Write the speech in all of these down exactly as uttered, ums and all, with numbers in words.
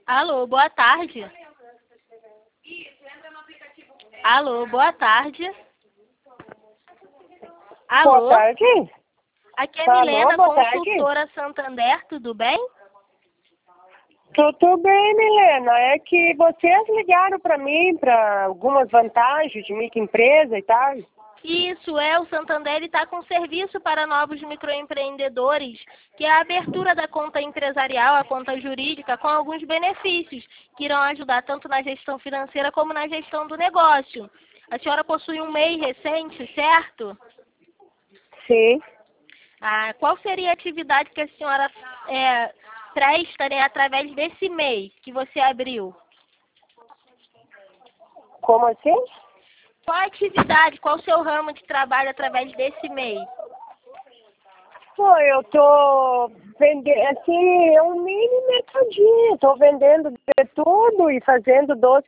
Alô, boa tarde. Alô, boa tarde. Alô, Boa tarde. aqui é Alô, Milena, boa tarde. consultora Santander, tudo bem? Tudo bem, Milena. É que vocês ligaram para mim para algumas vantagens de microempresa e tal. Isso, é, o Santander está com serviço para novos microempreendedores, que é a abertura da conta empresarial, a conta jurídica, com alguns benefícios, que irão ajudar tanto na gestão financeira como na gestão do negócio. A senhora possui um M E I recente, certo? Sim. Ah, qual seria a atividade que a senhora é, presta, né, através desse M E I que você abriu? Como assim? Qual a atividade, qual o seu ramo de trabalho através desse M E I? Pô, eu tô vendendo, assim, é um mini mercadinho. Tô vendendo de tudo e fazendo doce.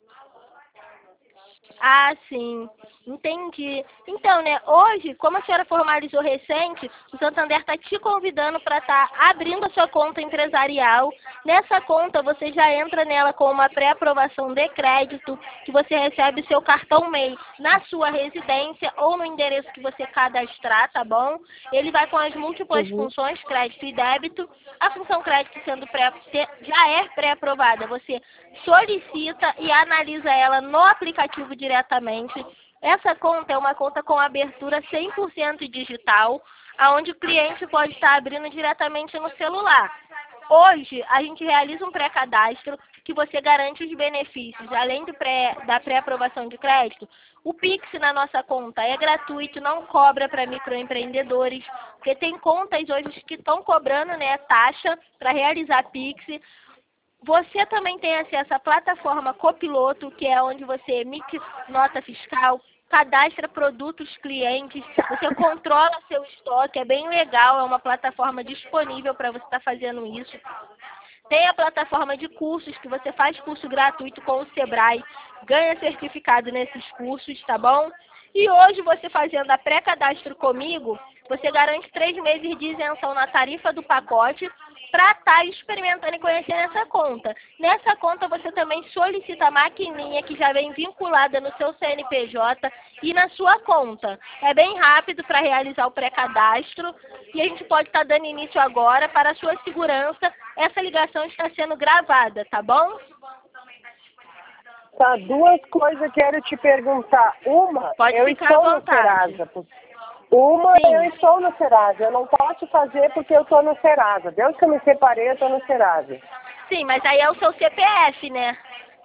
Ah, sim. Entendi. Então, né, hoje, como a senhora formalizou recente, o Santander está te convidando para estar abrindo a sua conta empresarial. Nessa conta, você já entra nela com uma pré-aprovação de crédito, que você recebe o seu cartão M E I na sua residência ou no endereço que você cadastrar, tá bom? Ele vai com as múltiplas Uhum. funções, crédito e débito. A função crédito sendo pré, já é pré-aprovada, você solicita e analisa ela no aplicativo diretamente. Essa conta é uma conta com abertura cem por cento digital, onde o cliente pode estar abrindo diretamente no celular. Hoje, a gente realiza um pré-cadastro que você garante os benefícios, além do pré, da pré-aprovação de crédito. O Pix na nossa conta é gratuito, não cobra para microempreendedores, porque tem contas hoje que estão cobrando, né, taxa para realizar Pix. Você também tem acesso à plataforma Copiloto, que é onde você emite nota fiscal, cadastra produtos clientes, você controla seu estoque, é bem legal, é uma plataforma disponível para você estar fazendo isso. Tem a plataforma de cursos, que você faz curso gratuito com o Sebrae, ganha certificado nesses cursos, tá bom? E hoje, você fazendo a pré-cadastro comigo, você garante três meses de isenção na tarifa do pacote para estar experimentando e conhecendo essa conta. Nessa conta, você também solicita a maquininha que já vem vinculada no seu C N P J e na sua conta. É bem rápido para realizar o pré-cadastro e a gente pode estar dando início agora. Para a sua segurança, essa ligação está sendo gravada, tá bom? Tá, duas coisas eu quero te perguntar. Uma, Pode eu ficar à estou no vontade. Serasa. Uma, Sim. eu estou no Serasa. Eu não posso fazer porque eu estou no Serasa. Deus que eu me separei, eu estou no Serasa. Sim, mas aí é o seu C P F, né?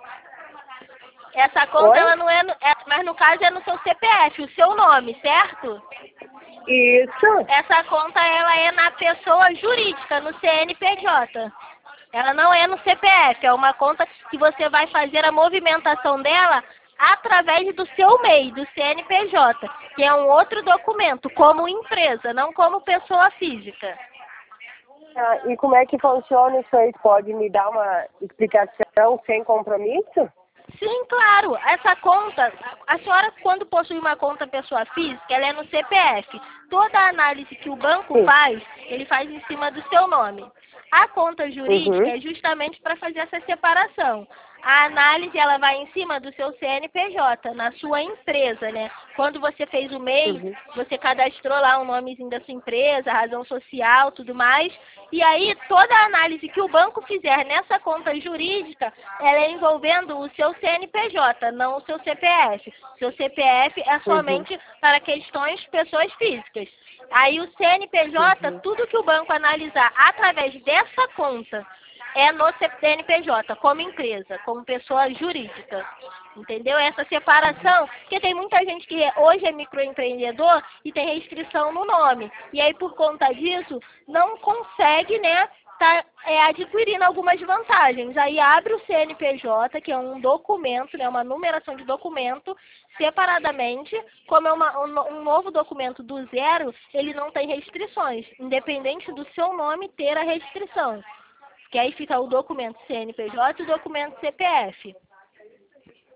Essa conta, Oi? ela não é, no, é, mas no caso é no seu C P F, o seu nome, certo? Isso. Essa conta, ela é na pessoa jurídica, no C N P J. Ela não é no C P F, é uma conta que você vai fazer a movimentação dela através do seu M E I, do C N P J, que é um outro documento, como empresa, não como pessoa física. Ah, e como é que funciona isso aí? Pode me dar uma explicação sem compromisso? Sim, claro. Essa conta, a senhora, quando possui uma conta pessoa física, ela é no C P F. Toda a análise que o banco Sim. faz, ele faz em cima do seu nome. A conta jurídica Uhum. é justamente para fazer essa separação. A análise, ela vai em cima do seu C N P J, na sua empresa, né? Quando você fez o M E I, Uhum. você cadastrou lá o nomezinho da sua empresa, razão social, tudo mais. E aí, toda a análise que o banco fizer nessa conta jurídica, ela é envolvendo o seu C N P J, não o seu C P F. Seu C P F é Uhum. somente para questões pessoas físicas. Aí o C N P J, Uhum. tudo que o banco analisar através dessa conta, é no C N P J, como empresa, como pessoa jurídica. Entendeu? Essa separação, porque tem muita gente que hoje é microempreendedor e tem restrição no nome. E aí, por conta disso, não consegue, né, tá é, adquirindo algumas vantagens. Aí abre o C N P J, que é um documento, né, uma numeração de documento, separadamente. Como é uma, um, um novo documento do zero, ele não tem restrições, independente do seu nome ter a restrição. Que aí fica o documento C N P J e o documento C P F.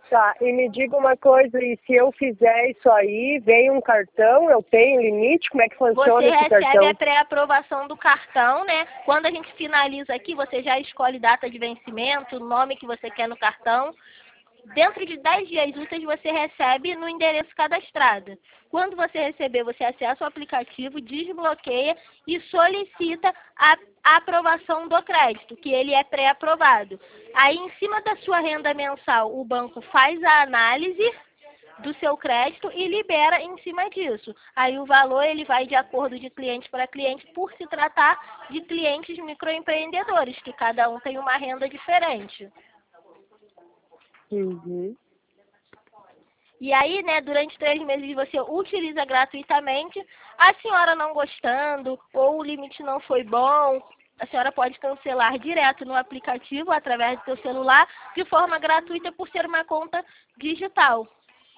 Tá, e me diga uma coisa, e se eu fizer isso aí, vem um cartão, eu tenho limite, como é que funciona Você esse recebe cartão? a pré-aprovação do cartão, né? Quando a gente finaliza aqui, você já escolhe data de vencimento, o nome que você quer no cartão. Dentro de dez dias úteis você recebe no endereço cadastrado. Quando você receber, você acessa o aplicativo, desbloqueia e solicita a, a aprovação do crédito, que ele é pré-aprovado. Aí, em cima da sua renda mensal, o banco faz a análise do seu crédito e libera em cima disso. Aí o valor ele vai de acordo de cliente para cliente, por se tratar de clientes microempreendedores, que cada um tem uma renda diferente. Uhum. E aí, né, durante três meses você utiliza gratuitamente. A senhora não gostando ou o limite não foi bom, a senhora pode cancelar direto no aplicativo através do seu celular de forma gratuita por ser uma conta digital.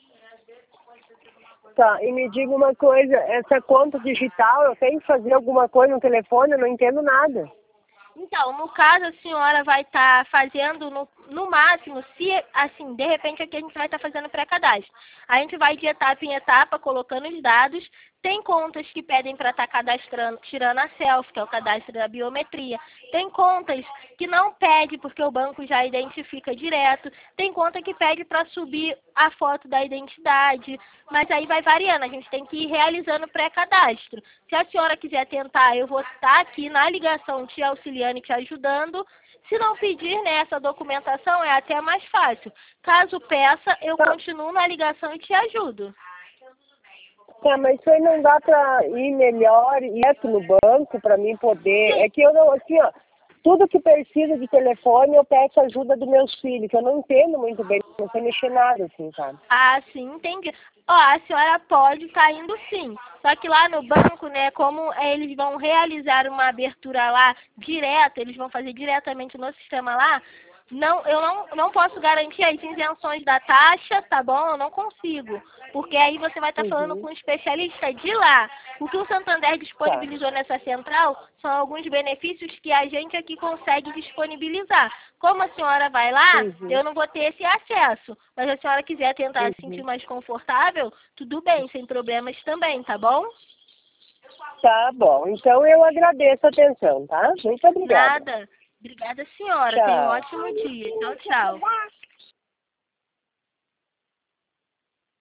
Tá, e me diga uma coisa, essa conta digital, eu tenho que fazer alguma coisa no telefone, eu não entendo nada. Então, no caso, a senhora vai estar tá fazendo, no, no máximo, se, assim, de repente aqui a gente vai estar tá fazendo pré-cadastro. A gente vai de etapa em etapa, colocando os dados. Tem contas que pedem para estar tá cadastrando, tirando a selfie, que é o cadastro da biometria. Tem contas que não pede, porque o banco já identifica direto. Tem conta que pede para subir a foto da identidade. Mas aí vai variando, a gente tem que ir realizando o pré-cadastro. Se a senhora quiser tentar, eu vou estar aqui na ligação te auxiliando e te ajudando. Se não pedir, né, essa documentação é até mais fácil. Caso peça, eu continuo na ligação e te ajudo. Tá, mas isso aí não dá pra ir melhor, direto no banco, pra mim poder... É que eu não, assim, ó, tudo que precisa de telefone eu peço ajuda dos meus filhos, que eu não entendo muito bem, não sei mexer nada, assim, sabe? Ah, sim, entendi. Ó, a senhora pode estar indo sim. Só que lá no banco, né, como é, eles vão realizar uma abertura lá direta, eles vão fazer diretamente no sistema lá, não, eu não, não posso garantir as isenções da taxa, tá bom? Eu não consigo. Porque aí você vai estar Uhum. falando com um especialista de lá. O que o Santander disponibilizou Tá. nessa central são alguns benefícios que a gente aqui consegue disponibilizar. Como a senhora vai lá, Uhum. eu não vou ter esse acesso. Mas se a senhora quiser tentar Uhum. se sentir mais confortável, tudo bem, sem problemas também, tá bom? Tá bom, então eu agradeço a atenção, tá? Muito obrigada. Nada. Obrigada, senhora. Tenha um Tchau. ótimo dia. Tchau, tchau.